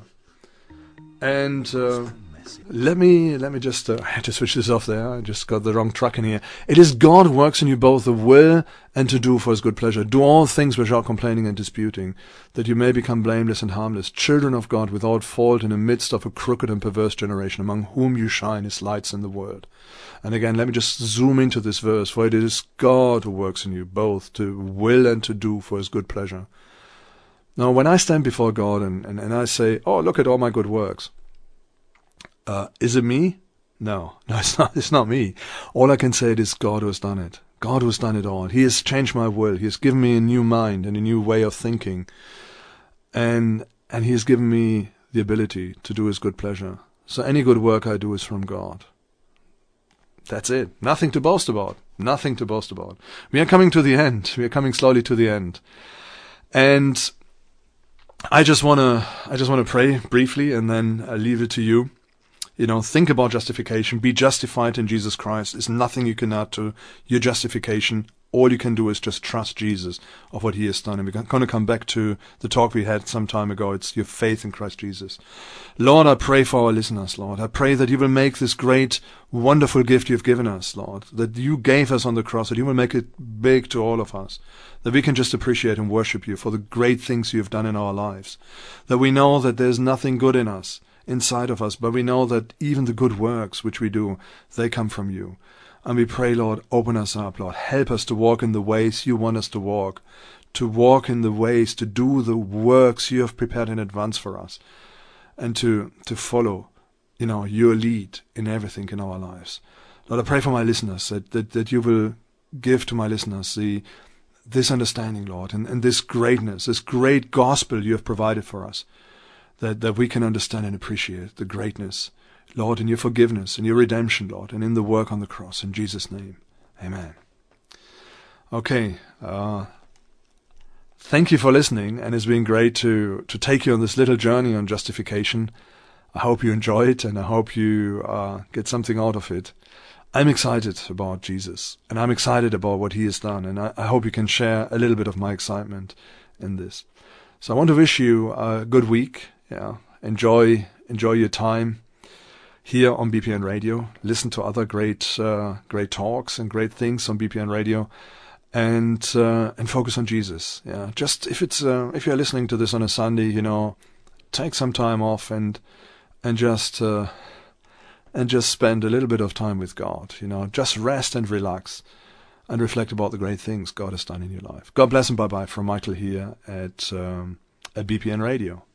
And uh, let me let me just, uh, I had to switch this off there. I just got the wrong track in here. It is God who works in you both the will and to do for his good pleasure. Do all things without complaining and disputing, that you may become blameless and harmless, children of God without fault in the midst of a crooked and perverse generation, among whom you shine as lights in the world. And again, let me just zoom into this verse, for it is God who works in you both to will and to do for his good pleasure. Now, when I stand before God and, and, and I say, oh, look at all my good works, uh, is it me? No, no, it's not, it's not me. All I can say it is God who has done it. God who has done it all. He has changed my will. He has given me a new mind and a new way of thinking. And, and he has given me the ability to do his good pleasure. So any good work I do is from God. That's it. Nothing to boast about. Nothing to boast about. We are coming to the end. We are coming slowly to the end. And I just want to I just want to pray briefly, and then I'll leave it to you. You know, think about justification. Be justified in Jesus Christ. There's nothing you can add to your justification. All you can do is just trust Jesus of what he has done. And we're going to come back to the talk we had some time ago. It's your faith in Christ Jesus. Lord, I pray for our listeners, Lord. I pray that you will make this great, wonderful gift you've given us, Lord, that you gave us on the cross, that you will make it big to all of us, that we can just appreciate and worship you for the great things you have done in our lives, that we know that there's nothing good in us, inside of us, but we know that even the good works which we do, they come from you. And we pray, Lord, open us up, Lord. Help us to walk in the ways you want us to walk, to walk in the ways, to do the works you have prepared in advance for us, and to, to follow, you know, your lead in everything in our lives. Lord, I pray for my listeners, that, that, that you will give to my listeners the this understanding, Lord, and, and this greatness, this great gospel you have provided for us, that, that we can understand and appreciate the greatness, Lord, in your forgiveness, in your redemption, Lord, and in the work on the cross. In Jesus' name, amen. Okay, uh, thank you for listening, and it's been great to, to take you on this little journey on justification. I hope you enjoy it, and I hope you uh, get something out of it. I'm excited about Jesus, and I'm excited about what he has done, and I, I hope you can share a little bit of my excitement in this. So I want to wish you a good week. Yeah, enjoy enjoy your time here on B P N Radio. Listen to other great uh, great talks and great things on B P N Radio, and uh, and focus on Jesus. Yeah, just if it's uh, if you're listening to this on a Sunday, you know, take some time off and and just uh, and just spend a little bit of time with God. You know, just rest and relax and reflect about the great things God has done in your life. God bless and bye-bye from Michael here at, um, at B P N Radio.